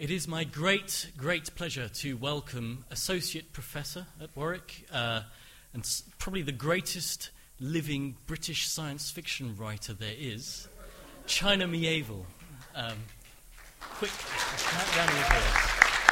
It is my great pleasure to welcome Associate Professor at Warwick and probably the greatest living British science fiction writer there is, China Miéville. Quick round of applause.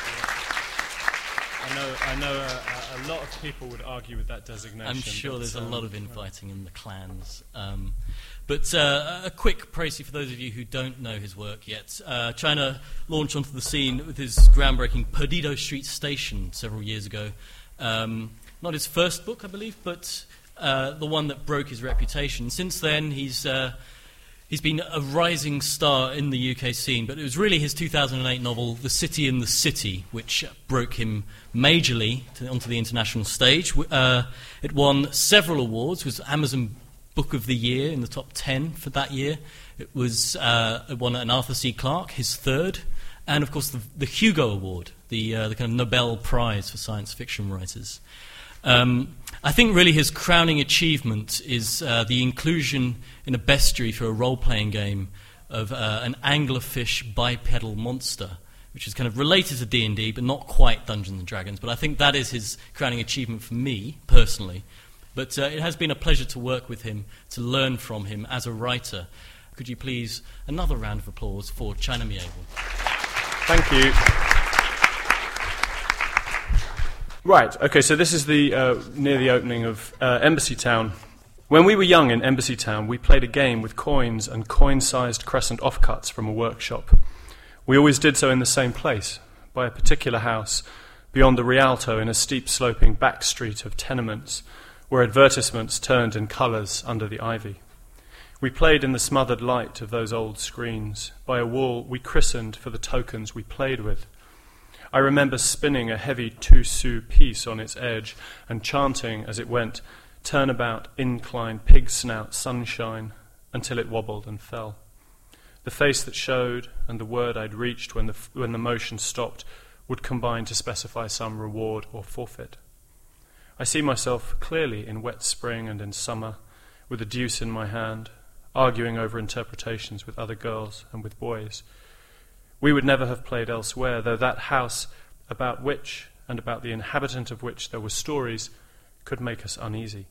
I know a lot of people would argue with that designation. I'm sure there's a lot of infighting in the clans. But a quick précis for those of you who don't know his work yet. China launched onto the scene with his groundbreaking Perdido Street Station several years ago. Not his first book, I believe, but the one that broke his reputation. Since then, he's been a rising star in the UK scene, but it was really his 2008 novel, The City in the City, which broke him majorly onto the international stage. It won several awards, was Amazon Book of the Year in the top 10 for that year. It won an Arthur C. Clarke, his third, and of course the Hugo Award, the kind of Nobel Prize for science fiction writers. I think really his crowning achievement is the inclusion in a bestiary for a role-playing game of an anglerfish bipedal monster, which is kind of related to D&D, but not quite Dungeons & Dragons. But I think that is his crowning achievement for me, personally. But it has been a pleasure to work with him, to learn from him as a writer. Could you please, another round of applause for China Miéville. Thank you. Right, okay, so this is near the opening of Embassy Town. When we were young in Embassy Town, we played a game with coins and coin-sized crescent offcuts from a workshop. We always did so in the same place, by a particular house, beyond the Rialto in a steep sloping back street of tenements, where advertisements turned in colours under the ivy. We played in the smothered light of those old screens, by a wall we christened for the tokens we played with. I remember spinning a heavy 2-sou piece on its edge and chanting as it went, "Turnabout, incline, pig snout, sunshine," until it wobbled and fell. The face that showed and the word I'd reached when the motion stopped would combine to specify some reward or forfeit. I see myself clearly in wet spring and in summer, with a deuce in my hand, arguing over interpretations with other girls and with boys. We would never have played elsewhere, though that house about which and about the inhabitant of which there were stories could make us uneasy.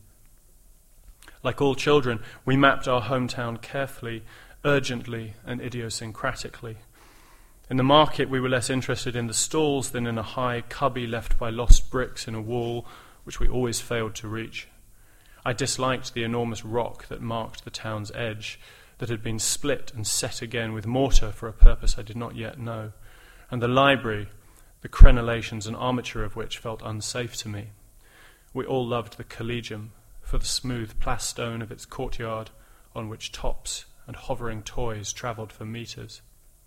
Like all children, we mapped our hometown carefully, urgently and idiosyncratically. In the market we were less interested in the stalls than in a high cubby left by lost bricks in a wall which we always failed to reach. I disliked the enormous rock that marked the town's edge, that had been split and set again with mortar for a purpose I did not yet know, and the library, the crenellations and armature of which felt unsafe to me. We all loved the Collegium for the smooth plastone of its courtyard on which tops and hovering toys travelled for metres.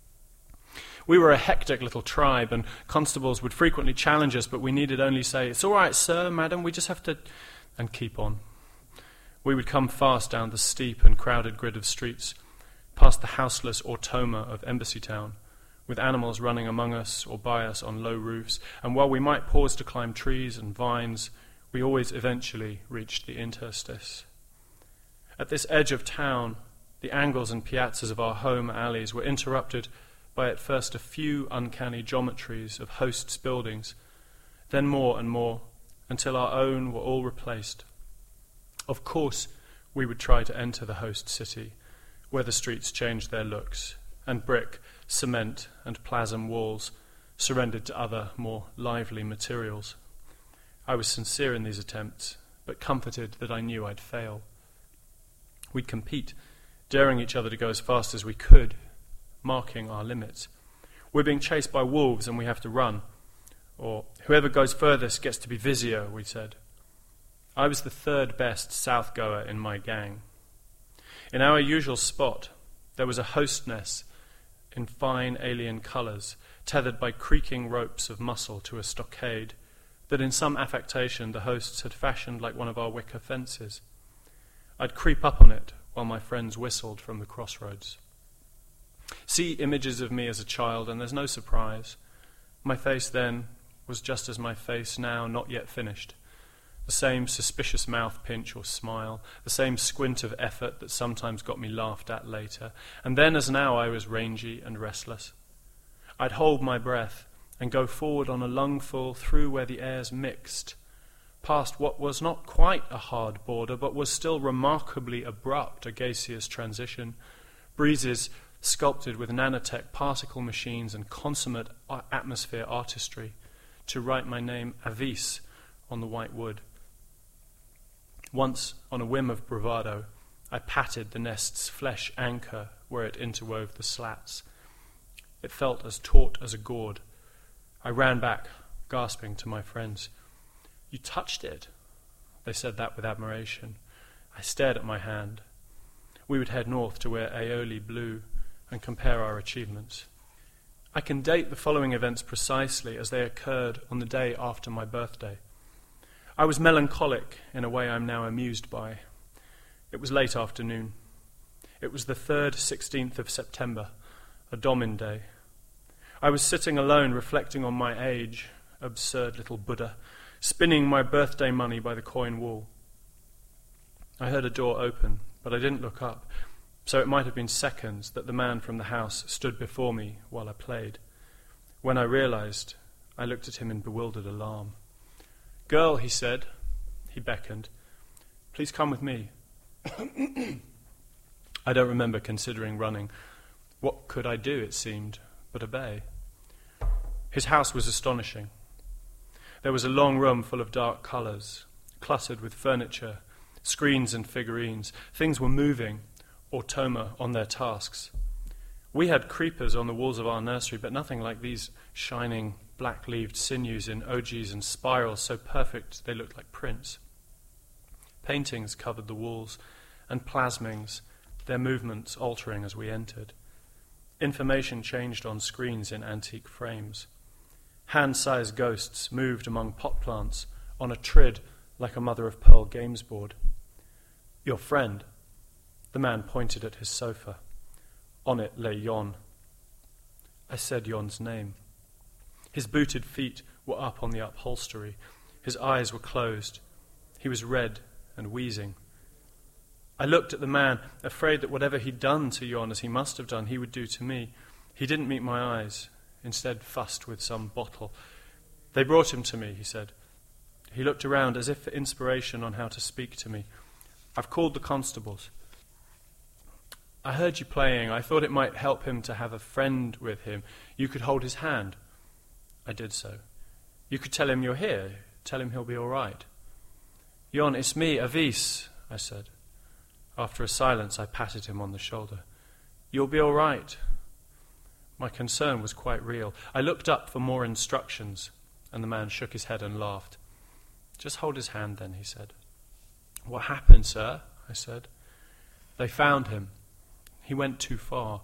We were a hectic little tribe, and constables would frequently challenge us, but we needed only say, "It's all right, sir, madam, we just have to," and keep on. We would come fast down the steep and crowded grid of streets, past the houseless automa of Embassy Town, with animals running among us or by us on low roofs, and while we might pause to climb trees and vines, we always eventually reached the interstice. At this edge of town, the angles and piazzas of our home alleys were interrupted by at first a few uncanny geometries of hosts' buildings, then more and more, until our own were all replaced. Of course, we would try to enter the host city, where the streets changed their looks, and brick, cement, and plasm walls surrendered to other, more lively materials. I was sincere in these attempts, but comforted that I knew I'd fail. We'd compete, daring each other to go as fast as we could, marking our limits. We're being chased by wolves and we have to run. Or, whoever goes furthest gets to be Vizio, we said. I was the third best south goer in my gang. In our usual spot, there was a host nest in fine alien colours, tethered by creaking ropes of muscle to a stockade that in some affectation the hosts had fashioned like one of our wicker fences. I'd creep up on it while my friends whistled from the crossroads. See images of me as a child, and there's no surprise. My face then was just as my face now, not yet finished. The same suspicious mouth pinch or smile, the same squint of effort that sometimes got me laughed at later, and then as now I was rangy and restless. I'd hold my breath and go forward on a lungful through where the airs mixed, past what was not quite a hard border, but was still remarkably abrupt, a gaseous transition, breezes sculpted with nanotech particle machines and consummate atmosphere artistry, to write my name Avis on the white wood. Once, on a whim of bravado, I patted the nest's flesh anchor where it interwove the slats. It felt as taut as a gourd. I ran back, gasping, to my friends. "You touched it." They said that with admiration. I stared at my hand. We would head north to where Aeoli blew and compare our achievements. I can date the following events precisely as they occurred on the day after my birthday. I was melancholic in a way I'm now amused by. It was late afternoon. It was the 3rd 16th of September, a Domin day. I was sitting alone reflecting on my age, absurd little Buddha, spinning my birthday money by the coin wall. I heard a door open, but I didn't look up, so it might have been seconds that the man from the house stood before me while I played. When I realized, I looked at him in bewildered alarm. "Girl," he said. He beckoned. "Please come with me." I don't remember considering running. What could I do, it seemed, but obey? His house was astonishing. There was a long room full of dark colours, cluttered with furniture, screens and figurines. Things were moving, automa on their tasks. We had creepers on the walls of our nursery, but nothing like these shining, black-leaved sinews in ogis and spirals so perfect they looked like prints. Paintings covered the walls, and plasmings, their movements altering as we entered. Information changed on screens in antique frames. Hand-sized ghosts moved among pot plants on a trid like a mother-of-pearl games board. "Your friend." The man pointed at his sofa. On it lay Yon. I said Yon's name. His booted feet were up on the upholstery. His eyes were closed. He was red and wheezing. I looked at the man, afraid that whatever he'd done to Yon, as he must have done, he would do to me. He didn't meet my eyes, instead fussed with some bottle. "They brought him to me," he said. He looked around as if for inspiration on how to speak to me. "I've called the constables. I heard you playing. I thought it might help him to have a friend with him. You could hold his hand." I did so. "You could tell him you're here. Tell him he'll be all right." "Yon, it's me, Avis," I said. After a silence, I patted him on the shoulder. "You'll be all right." My concern was quite real. I looked up for more instructions, and the man shook his head and laughed. "Just hold his hand then," he said. "What happened, sir?" I said. "They found him. He went too far."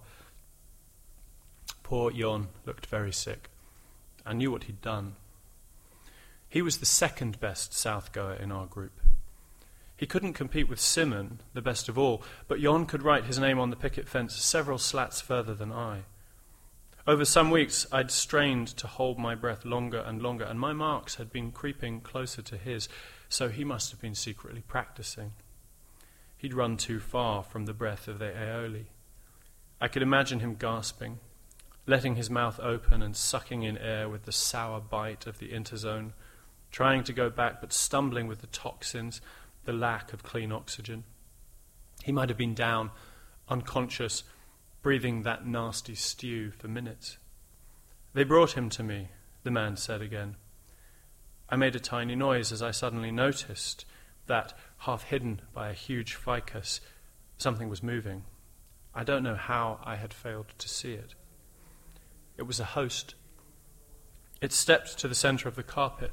Poor Yon looked very sick. I knew what he'd done. He was the second best Southgoer in our group. He couldn't compete with Simon, the best of all, but Yon could write his name on the picket fence several slats further than I. Over some weeks I'd strained to hold my breath longer and longer, and my marks had been creeping closer to his, so he must have been secretly practicing. He'd run too far from the breath of the Aeoli. I could imagine him gasping, letting his mouth open and sucking in air with the sour bite of the interzone, trying to go back but stumbling with the toxins, the lack of clean oxygen. He might have been down, unconscious, breathing that nasty stew for minutes. "They brought him to me," the man said again. I made a tiny noise as I suddenly noticed that, half hidden by a huge ficus, something was moving. I don't know how I had failed to see it. It was a host. It stepped to the center of the carpet.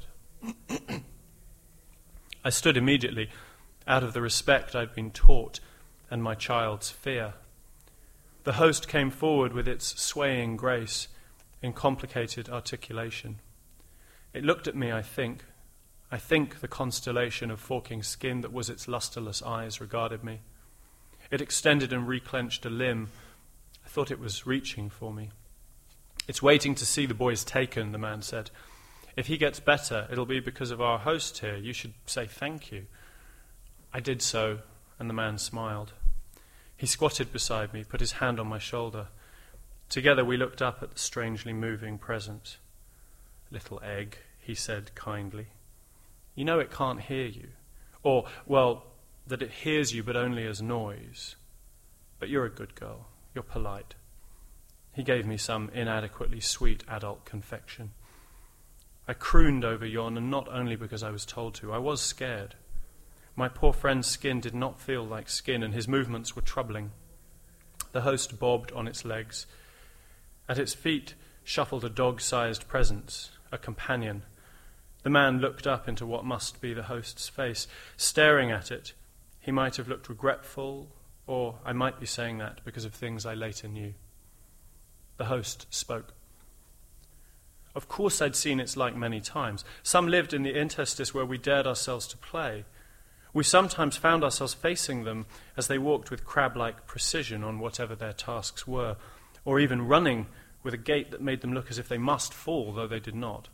I stood immediately, out of the respect I'd been taught and my child's fear. The host came forward with its swaying grace in complicated articulation. It looked at me, I think the constellation of forking skin that was its lusterless eyes regarded me. It extended and reclenched a limb. I thought it was reaching for me. "It's waiting to see the boys taken," the man said. "If he gets better, it'll be because of our host here. You should say thank you." I did so, and the man smiled. He squatted beside me, put his hand on my shoulder. Together we looked up at the strangely moving presence. "Little egg," he said kindly. "You know it can't hear you. Or, well, that it hears you but only as noise. But you're a good girl. You're polite." He gave me some inadequately sweet adult confection. I crooned over Jon, and not only because I was told to. I was scared. My poor friend's skin did not feel like skin, and his movements were troubling. The host bobbed on its legs. At its feet shuffled a dog-sized presence, a companion. The man looked up into what must be the host's face. Staring at it, he might have looked regretful, or I might be saying that because of things I later knew. The host spoke. Of course I'd seen its like many times. Some lived in the interstice where we dared ourselves to play. We sometimes found ourselves facing them as they walked with crab-like precision on whatever their tasks were, or even running with a gait that made them look as if they must fall, though they did not.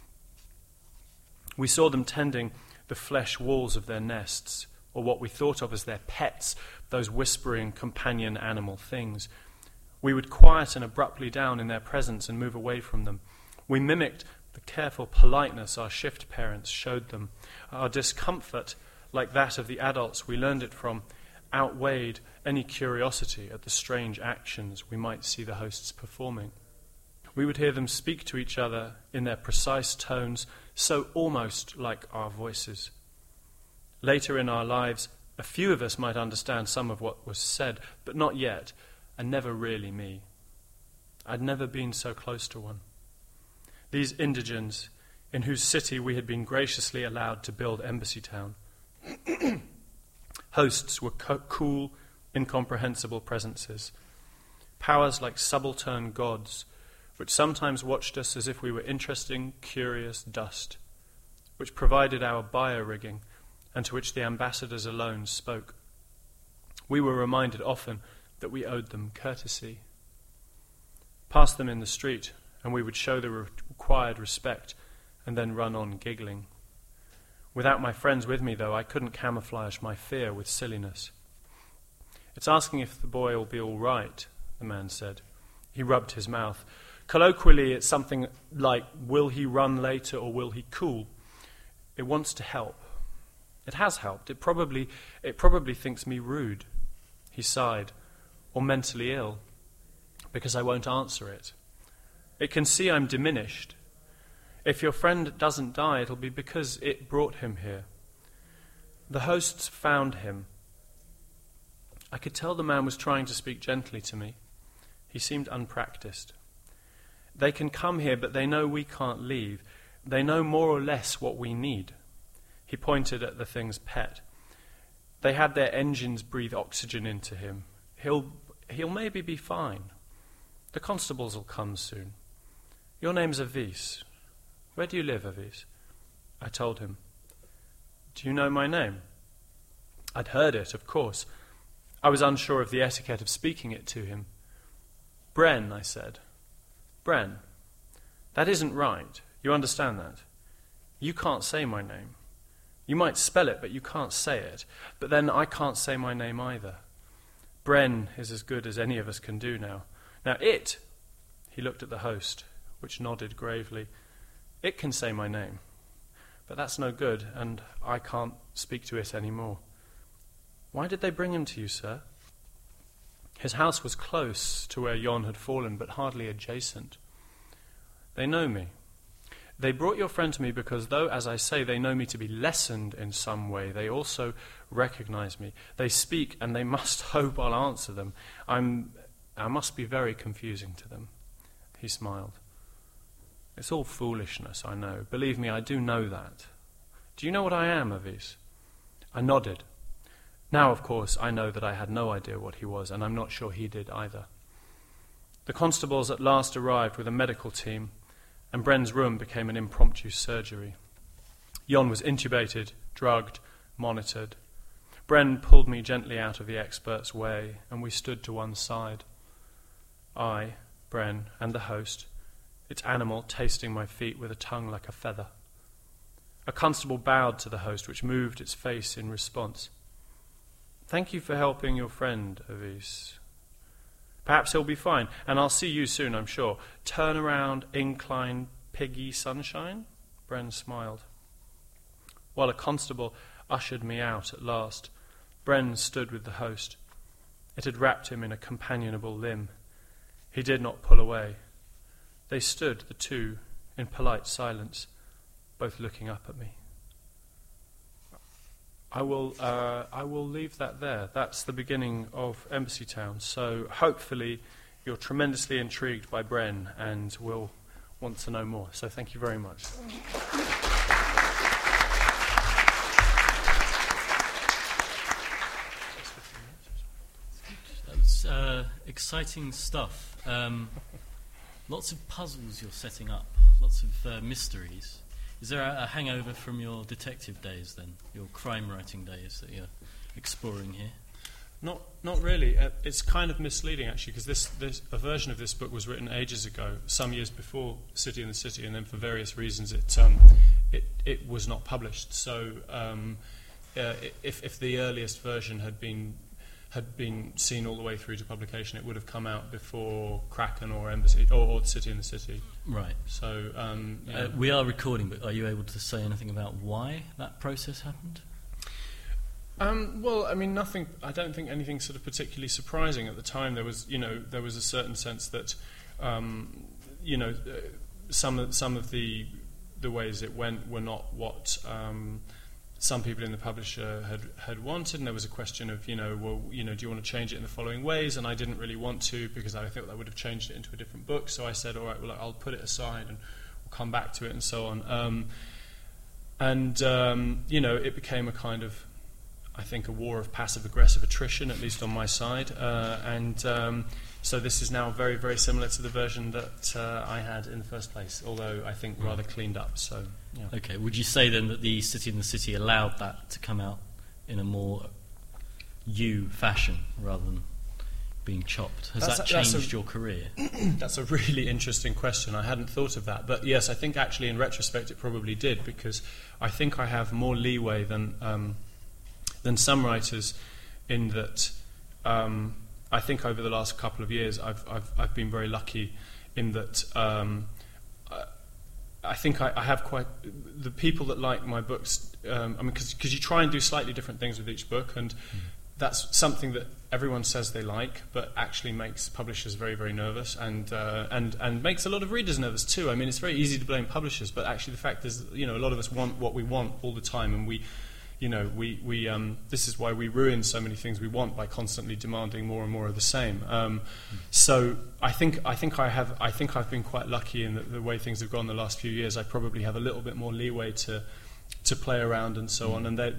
We saw them tending the flesh walls of their nests, or what we thought of as their pets, those whispering companion animal things. We would quiet and abruptly down in their presence and move away from them. We mimicked the careful politeness our shift parents showed them. Our discomfort, like that of the adults we learned it from, outweighed any curiosity at the strange actions we might see the hosts performing. We would hear them speak to each other in their precise tones, so almost like our voices. Later in our lives, a few of us might understand some of what was said, but not yet, and never really me. I'd never been so close to one. These indigents, in whose city we had been graciously allowed to build Embassy Town. Hosts were cool, incomprehensible presences, powers like subaltern gods, which sometimes watched us as if we were interesting, curious dust, which provided our bio-rigging, and to which the ambassadors alone spoke. We were reminded often that we owed them courtesy. Pass them in the street, and we would show the required respect, and then run on giggling. Without my friends with me, though, I couldn't camouflage my fear with silliness. "It's asking if the boy will be all right," the man said. He rubbed his mouth. Colloquially, it's something like, "Will he run later or will he cool?" It wants to help. It has helped. It probably thinks me rude. He sighed. Or mentally ill, because I won't answer it. It can see I'm diminished. If your friend doesn't die, it'll be because it brought him here. The hosts found him. I could tell the man was trying to speak gently to me. He seemed unpracticed. They can come here, but they know we can't leave. They know more or less what we need. He pointed at the thing's pet. They had their engines breathe oxygen into him. He'll maybe be fine. The constables will come soon. Your name's Avis. Where do you live, Avis? I told him. Do you know my name? I'd heard it, of course. I was unsure of the etiquette of speaking it to him. Bren, I said. Bren. That isn't right. You understand that? You can't say my name. You might spell it, but you can't say it. But then I can't say my name either. Bren is as good as any of us can do now. Now he looked at the host, which nodded gravely. It can say my name. But that's no good, and I can't speak to it anymore. Why did they bring him to you, sir? His house was close to where Jon had fallen, but hardly adjacent. They know me. They brought your friend to me because, though, as I say, they know me to be lessened in some way, they also recognize me. They speak, and they must hope I'll answer them. I must be very confusing to them. He smiled. It's all foolishness, I know. Believe me, I do know that. Do you know what I am, Avis? I nodded. Now, of course, I know that I had no idea what he was, and I'm not sure he did either. The constables at last arrived with a medical team, and Bren's room became an impromptu surgery. Jon was intubated, drugged, monitored. Bren pulled me gently out of the expert's way, and we stood to one side. I, Bren, and the host, its animal tasting my feet with a tongue like a feather. A constable bowed to the host, which moved its face in response. Thank you for helping your friend, Avis. Perhaps he'll be fine, and I'll see you soon, I'm sure. Turn around, incline, piggy sunshine? Bren smiled. While a constable ushered me out at last, Bren stood with the host. It had wrapped him in a companionable limb. He did not pull away. They stood, the two, in polite silence, both looking up at me. I will leave that there. That's the beginning of Embassy Town. So hopefully you're tremendously intrigued by Bren and will want to know more. So thank you very much. That's exciting stuff. Lots of puzzles you're setting up, lots of mysteries. Is there a hangover from your detective days then, your crime writing days that you're exploring here? Not really. It's kind of misleading actually, because a version of this book was written ages ago, some years before City in the City, and then for various reasons it was not published. So if the earliest version had been seen all the way through to publication, it would have come out before Kraken or Embassy or City in the City. Right. So we are recording, but are you able to say anything about why that process happened? Well, I mean, nothing. I don't think anything sort of particularly surprising at the time. There was a certain sense that, some of the ways it went were not what some people in the publisher had wanted, and there was a question of, do you want to change it in the following ways? And I didn't really want to, because I thought that would have changed it into a different book. So I said, all right, well, I'll put it aside and we'll come back to it and so on. It became a kind of, I think, a war of passive-aggressive attrition, at least on my side. So this is now very, very similar to the version that I had in the first place, although I think rather cleaned up. So, yeah. Okay. Would you say then that the City in the City allowed that to come out in a more you fashion rather than being chopped? Has that changed your career? That's a really interesting question. I hadn't thought of that. But yes, I think actually in retrospect it probably did, because I think I have more leeway than some writers, in that I think over the last couple of years I've been very lucky in that I think I have quite the people that like my books. Because you try and do slightly different things with each book, and that's something that everyone says they like, but actually makes publishers very, very nervous, and makes a lot of readers nervous too. I mean, it's very easy to blame publishers, but actually the fact is, a lot of us want what we want all the time, and we this is why we ruin so many things we want by constantly demanding more and more of the same. So I think I've been quite lucky in the way things have gone the last few years. I probably have a little bit more leeway to play around and so on, and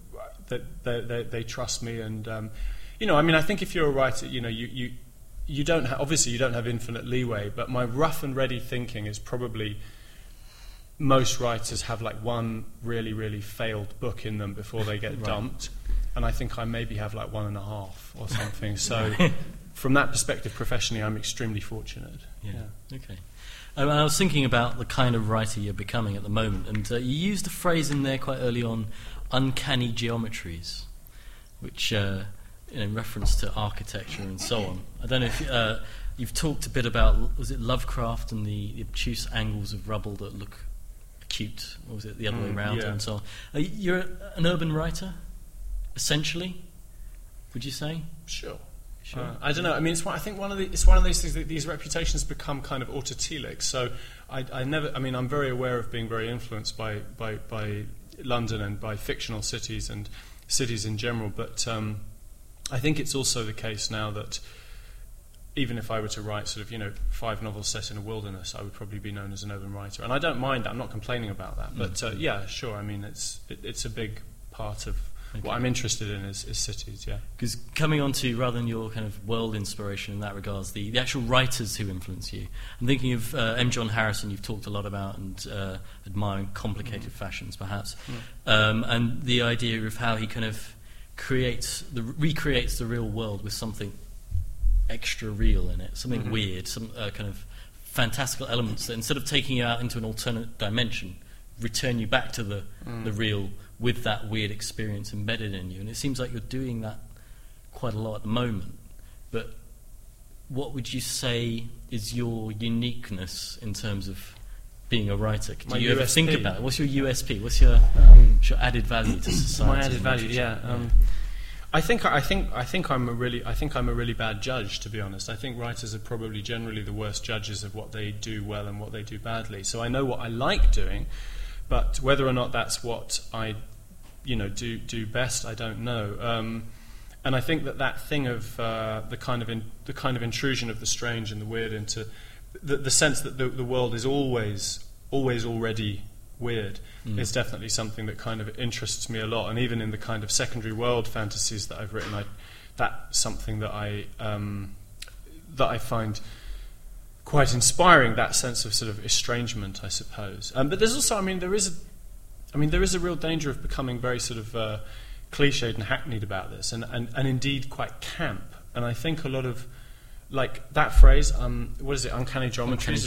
they trust me. And I think if you're a writer, you don't obviously you don't have infinite leeway, but my rough and ready thinking is probably, most writers have like one really, really failed book in them before they get dumped, and I think I maybe have like 1.5 or something. So from that perspective, professionally, I'm extremely fortunate. Yeah. Okay. I was thinking about the kind of writer you're becoming at the moment, and you used a phrase in there quite early on, uncanny geometries, which in reference to architecture and so on. I don't know if you've talked a bit about, was it Lovecraft and the obtuse angles of rubble that look acute, or was it the other way around, and so on? You're an urban writer, essentially, would you say? Sure. I don't know. I mean, I think it's one of these things that these reputations become kind of autotelic. So I'm very aware of being very influenced by London and by fictional cities and cities in general. But I think it's also the case now that even if I were to write 5 novels set in a wilderness, I would probably be known as an urban writer, and I don't mind that. I'm not complaining about that. But yeah, sure. I mean, it's a big part of what I'm interested in is cities. Yeah. Because coming on to, rather than your kind of world inspiration in that regards, the actual writers who influence you. I'm thinking of M. John Harrison. You've talked a lot about and admiring complicated fashions, perhaps, and the idea of how he kind of recreates the real world with something extra real in it, something weird, some kind of fantastical elements that, instead of taking you out into an alternate dimension, return you back to the real with that weird experience embedded in you. And it seems like you're doing that quite a lot at the moment. But what would you say is your uniqueness in terms of being a writer? Do you ever think about it? What's your USP? What's your added value to society? My added value, I think I'm a really bad judge, to be honest. I think writers are probably generally the worst judges of what they do well and what they do badly. So I know what I like doing, but whether or not that's what I, do best, I don't know. And I think that thing of the kind of intrusion of the strange and the weird into the sense that the world is always already weird is definitely something that kind of interests me a lot. And even in the kind of secondary world fantasies that I've written, that's something that I find quite inspiring. That sense of sort of estrangement, I suppose. But there's also, there is a real danger of becoming very sort of cliched and hackneyed about this, and indeed quite camp. And I think a lot of like that phrase, what is it? Uncanny geometries.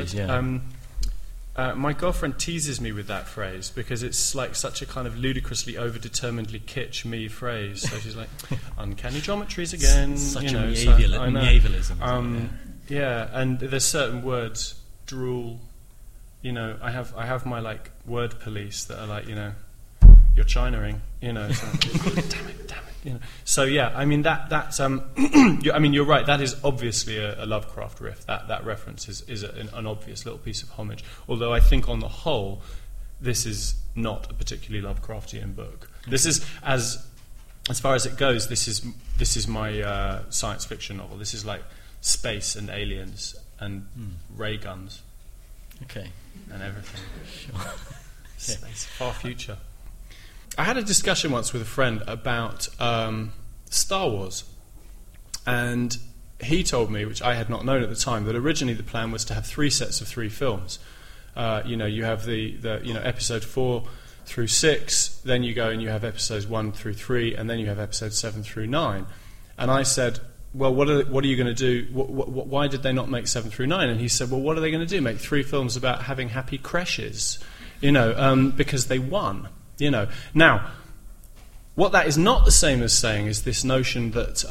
My girlfriend teases me with that phrase because it's like such a kind of ludicrously overdeterminedly kitsch me phrase. So she's like, uncanny geometries again. Such a medievalism. Yeah, and there's certain words, drool. I have my like word police that are like, you're China-ing, so, damn it. So yeah, that's you're right. That is obviously a Lovecraft riff. That reference is an obvious little piece of homage. Although I think on the whole, this is not a particularly Lovecraftian book. Okay. This is as far as it goes. This is my science fiction novel. This is like space and aliens and ray guns. Okay. And everything. Sure. Space, far future. I had a discussion once with a friend about Star Wars, and he told me, which I had not known at the time, that originally the plan was to have 3 sets of 3 films. You have the episode 4 through 6, then you go and you have episodes 1 through 3, and then you have episodes 7 through 9. And I said, well, what are you going to do? Why did they not make 7 through 9? And he said, well, what are they going to do? Make 3 films about having happy creches, because they won. Now, what that is not the same as saying is this notion that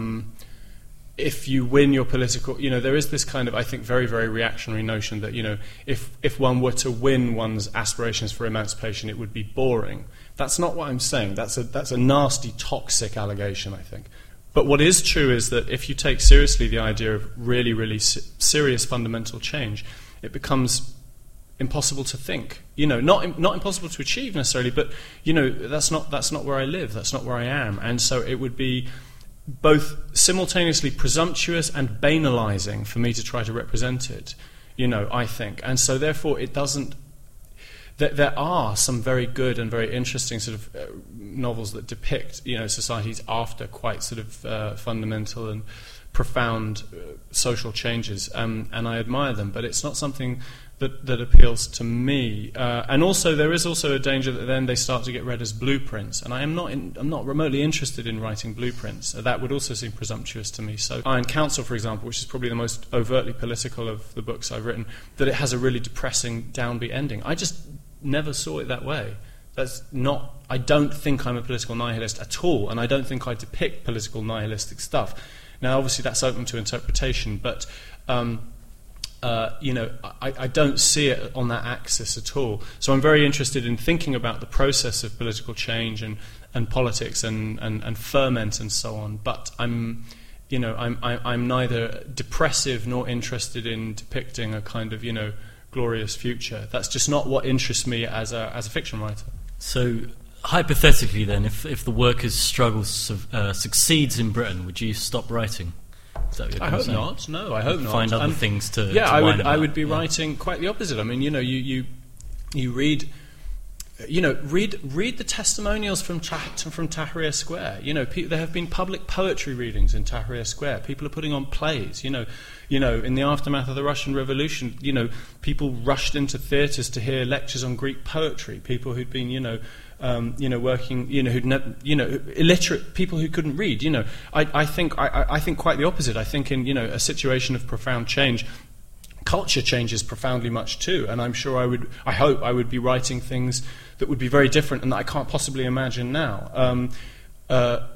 if you win your political, there is this kind of, I think, very, very reactionary notion that, if one were to win one's aspirations for emancipation, it would be boring. That's not what I'm saying. That's a nasty, toxic allegation, I think. But what is true is that if you take seriously the idea of really, really serious fundamental change, it becomes impossible to think, not impossible to achieve necessarily, but that's not where I live, that's not where I am, and so it would be both simultaneously presumptuous and banalizing for me to try to represent it, I think, and so therefore it doesn't. There are some very good and very interesting sort of novels that depict societies after quite sort of fundamental and profound social changes, and I admire them, but it's not something that appeals to me. And also, there is also a danger that then they start to get read as blueprints, and I'm not remotely interested in writing blueprints. That would also seem presumptuous to me. So Iron Council, for example, which is probably the most overtly political of the books I've written, that it has a really depressing, downbeat ending. I just never saw it that way. I don't think I'm a political nihilist at all, and I don't think I depict political nihilistic stuff. Now, obviously, that's open to interpretation, but I don't see it on that axis at all. So I'm very interested in thinking about the process of political change and politics and ferment and so on. But I'm neither depressive nor interested in depicting a kind of glorious future. That's just not what interests me as a fiction writer. So hypothetically, then, if the workers' struggle succeeds in Britain, would you stop writing? I hope not. No, I hope not. Find other things to. Yeah, to I would be writing quite the opposite. I mean, you read, read the testimonials from Tahrir Square. There have been public poetry readings in Tahrir Square. People are putting on plays. In the aftermath of the Russian Revolution, people rushed into theatres to hear lectures on Greek poetry. People who'd been, working, illiterate people who couldn't read. I think quite the opposite. I think in a situation of profound change, culture changes profoundly much too. And I'm sure I hope I would be writing things that would be very different and that I can't possibly imagine now.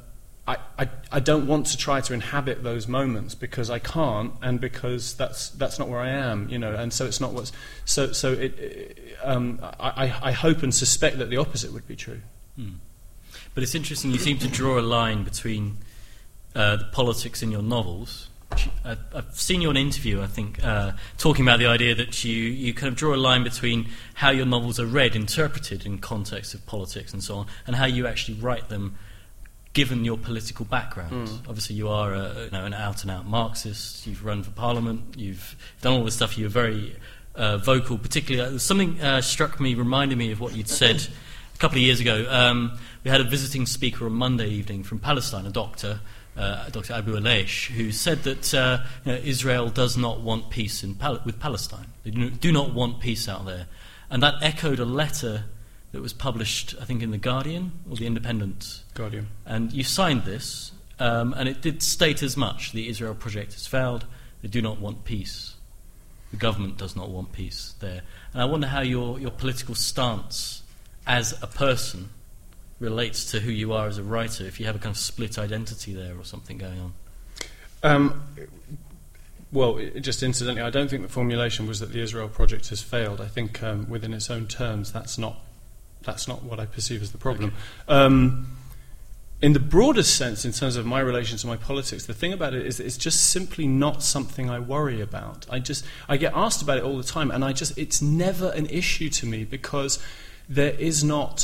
I don't want to try to inhabit those moments because I can't, and because that's not where I am, and so it's not what's so it. I hope and suspect that the opposite would be true. But it's interesting. You seem to draw a line between the politics in your novels. I've seen you on an interview, I think, talking about the idea that you kind of draw a line between how your novels are read, interpreted in context of politics and so on, and how you actually write them, given your political background. Obviously, you are an out-and-out Marxist. You've run for Parliament. You've done all this stuff. You're very vocal. Particularly, something struck me, reminded me of what you'd said a couple of years ago. We had a visiting speaker on Monday evening from Palestine, a doctor, Dr. Abu Aleish, who said that Israel does not want peace with Palestine. They do not want peace out there. And that echoed a letter that was published, I think, in The Guardian or The Independent. Guardian. And you signed this, and it did state as much. The Israel project has failed. They do not want peace. The government does not want peace there. And I wonder how your political stance as a person relates to who you are as a writer, if you have a kind of split identity there or something going on. Well, just incidentally, I don't think the formulation was that the Israel project has failed. I think within its own terms, that's not what I perceive as the problem. Okay. In the broadest sense, in terms of my relation to my politics, the thing about it is that it's just simply not something I worry about. I get asked about it all the time, and it's never an issue to me because there is not...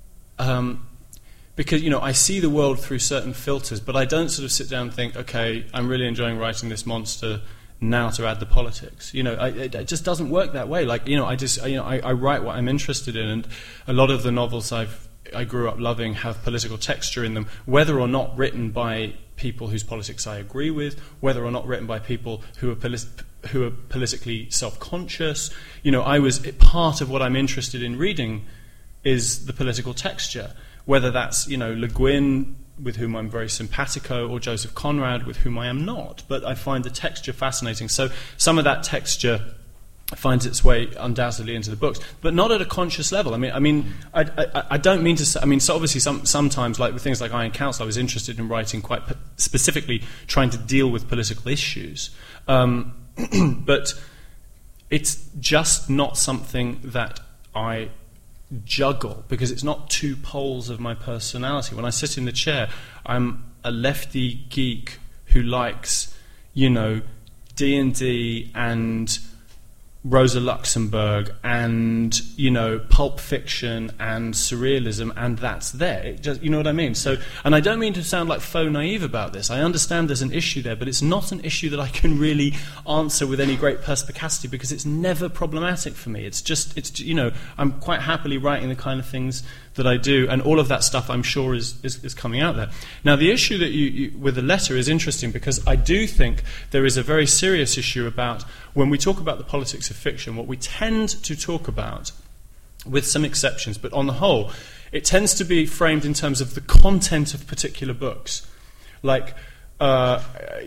because I see the world through certain filters, but I don't sort of sit down and think, okay, I'm really enjoying writing this monster, now to add the politics. It just doesn't work that way. I write what I'm interested in, and a lot of the novels I grew up loving have political texture in them, whether or not written by people whose politics I agree with, whether or not written by people who are politically self-conscious. Part of what I'm interested in reading is the political texture, whether that's Le Guin, with whom I'm very simpatico, or Joseph Conrad, with whom I am not. But I find the texture fascinating. So some of that texture finds its way undoubtedly into the books, but not at a conscious level. I don't mean to say... so obviously sometimes, like with things like Iron Council, I was interested in writing quite specifically trying to deal with political issues. But it's just not something that I juggle, because it's not two poles of my personality. When I sit in the chair, I'm a lefty geek who likes, D&D and Rosa Luxemburg and, Pulp Fiction and surrealism, and that's there. It just, you know what I mean? So, and I don't mean to sound like faux naive about this. I understand there's an issue there, but it's not an issue that I can really answer with any great perspicacity, because it's never problematic for me. It's I'm quite happily writing the kind of things that I do, and all of that stuff I'm sure is coming out there. Now, the issue that you with the letter is interesting, because I do think there is a very serious issue about, when we talk about the politics of fiction, what we tend to talk about, with some exceptions, but on the whole, it tends to be framed in terms of the content of particular books. Like, the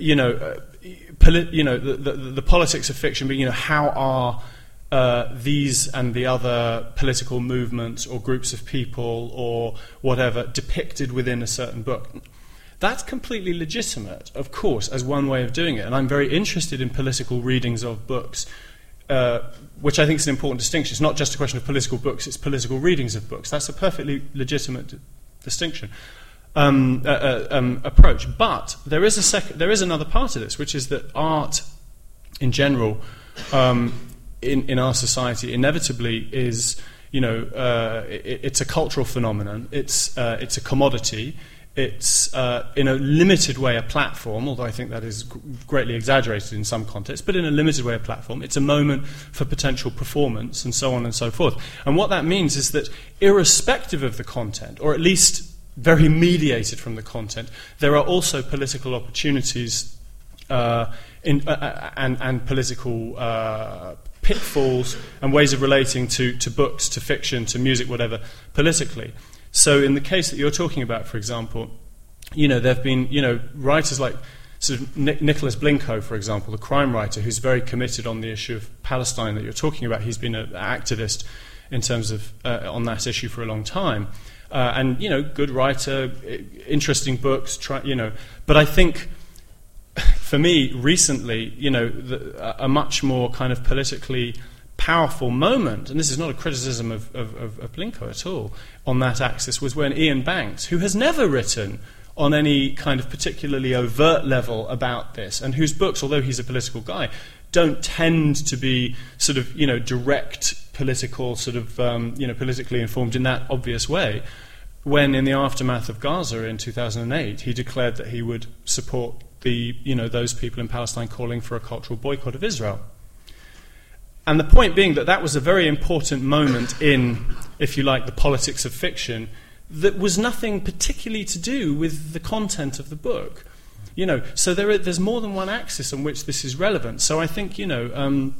politics of fiction, but, how are these and the other political movements or groups of people or whatever depicted within a certain book. That's completely legitimate, of course, as one way of doing it. And I'm very interested in political readings of books, which I think is an important distinction. It's not just a question of political books, it's political readings of books. That's a perfectly legitimate distinction. Approach. But there is another part of this, which is that art in general, in our society, inevitably is, it's a cultural phenomenon. It's a commodity. It's, in a limited way, a platform, although I think that is greatly exaggerated in some contexts, but in a limited way, a platform. It's a moment for potential performance, and so on and so forth. And what that means is that, irrespective of the content, or at least very mediated from the content, there are also political opportunities and political pitfalls and ways of relating to books, to fiction, to music, whatever, politically. So in the case that you're talking about, for example, there have been, writers like sort of Nicholas Blincoe, for example, the crime writer, who's very committed on the issue of Palestine that you're talking about. He's been an activist in terms of on that issue for a long time, and good writer, interesting books. But I think for me recently, a much more kind of politically powerful moment, and this is not a criticism of Blincoe at all, on that axis was when Ian Banks, who has never written on any kind of particularly overt level about this, and whose books, although he's a political guy, don't tend to be sort of, direct political, sort of, politically informed in that obvious way, when in the aftermath of Gaza in 2008, he declared that he would support those people in Palestine calling for a cultural boycott of Israel. And the point being that was a very important moment in, if you like, the politics of fiction that was nothing particularly to do with the content of the book. So there's more than one axis on which this is relevant. So I think, on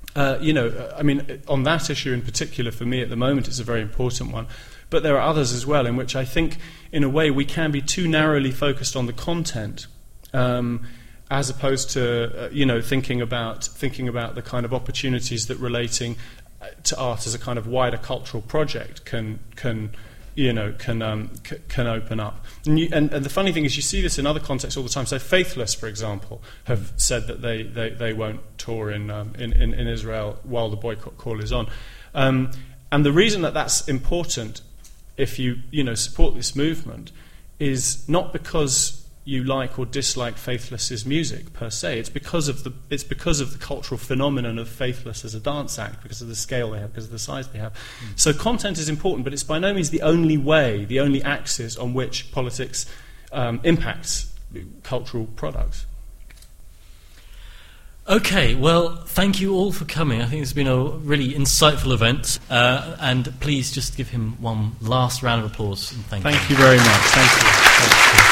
that issue in particular, for me at the moment, it's a very important one. But there are others as well in which I think, in a way, we can be too narrowly focused on the content, as opposed to thinking about the kind of opportunities that relating to art as a kind of wider cultural project can open up. And the funny thing is, you see this in other contexts all the time. So Faithless, for example, have said that they won't tour in Israel while the boycott call is on. And the reason that that's important, if you support this movement, is not because you like or dislike Faithless's music per se. It's because of the cultural phenomenon of Faithless as a dance act, because of the scale they have, because of the size they have. So content is important, but it's by no means the only way, the only axis on which politics impacts cultural products. Okay, well, thank you all for coming. I think it's been a really insightful event, and please just give him one last round of applause. And thank you. Thank you very much. Thank you.